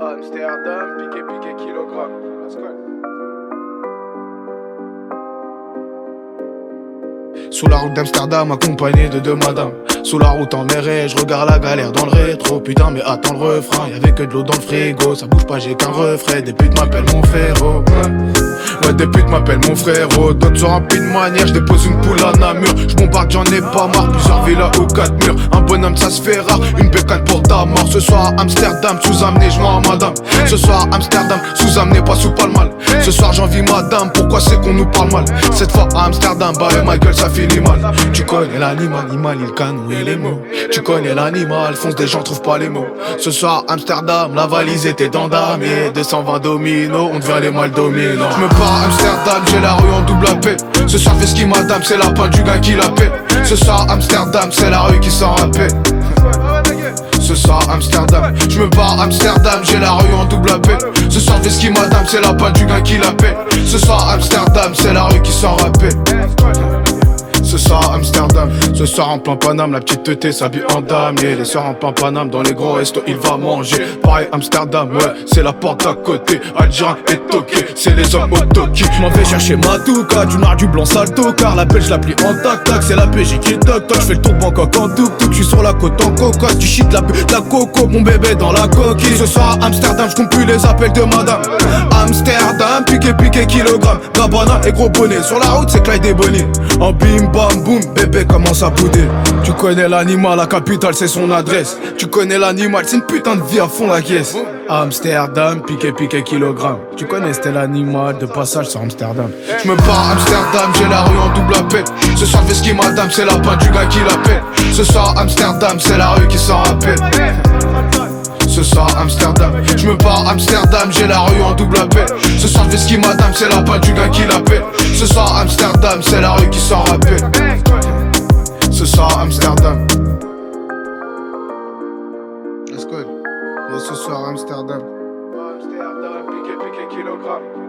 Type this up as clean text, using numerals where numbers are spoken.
Amsterdam, piqué, kilogramme. Let's go. Sous la route d'Amsterdam, accompagné de deux madames. Sous la route en mer et je regarde la galère dans le rétro. Putain mais attends le refrain, y'avait que de l'eau dans le frigo. Ça bouge pas, j'ai qu'un refrain. Des putes m'appellent mon frérot. Ouais, des putes m'appellent mon frérot. D'autres sont remplis de manière, je dépose une poule à Namur. Je bombarde, j'en ai pas marre. Plusieurs villas ou 4 murs. Un bonhomme ça se fait rare, une bécane pour ta mort. Ce soir à Amsterdam, sous-amené, je mens à madame. Ce soir à Amsterdam, sous-amené, pas sous palmal. Ce soir j'envie madame, pourquoi c'est qu'on nous parle mal? Cette fois à Amsterdam, bah et ma gueule ça finit mal. Tu connais l'animal, il canouille les mots. Tu connais l'animal, fonce des gens trouvent pas les mots. Ce soir Amsterdam, la valise était dans dame. Et 220 dominos, on devient les mal dominants. Je me pars à Amsterdam, j'ai la rue en double appel. Ce soir fais ce qui madame, c'est la pain du gars qui l'appelle. Ce soir Amsterdam, c'est la rue qui s'en rappelle. Ce soir Amsterdam, je me pars à Amsterdam, j'ai la rue en double appel. Ce soir fais ce qui madame, c'est la pain du gars qui l'appelle. Ce soir Amsterdam, c'est la rue qui s'en rappelle. Ce soir Amsterdam, ce soir en plein Paname, la petite teuté s'habille en dame. Et les soirs en plein Paname, dans les gros restos il va manger. Pareil Amsterdam, ouais, c'est la porte à côté. Algérien et toqué, c'est les hommes au toki. Je m'en vais chercher ma touka, du noir du blanc salto. Car la belge la plie en tac-tac, c'est la PJ qui toc toc. J'fais le tour Bangkok en tuk-tuk, j'suis sur la côte en cocotte. Du shit, la coco, mon bébé dans la coquille. Ce soir Amsterdam, j'compte plus les appels de madame. Amsterdam, piqué, kilogramme. Gabbana et gros bonnet, sur la route c'est Clyde et Bonnie. En bim bam boum, bébé commence à bouder. Tu connais l'animal, la capitale c'est son adresse. Tu connais l'animal, c'est une putain de vie à fond la caisse. Amsterdam, piqué, kilogramme. Tu connais c'était l'animal de passage sur Amsterdam. Je me pars à Amsterdam, j'ai la rue en double appel. Ce soir fais ce qui madame, c'est la pain du gars qui l'appelle. Ce soir Amsterdam, c'est la rue qui s'en rappelle. Ce soir Amsterdam, je me pars à Amsterdam, j'ai la rue en double appel. Ce soir fais ce qui madame, c'est la pain du gars qui l'appelle. Ce soir Amsterdam, c'est la rue qui s'en rappelle. Ce soir Amsterdam. Let's go. Ce soir Amsterdam. Amsterdam, piqué, kilogramme.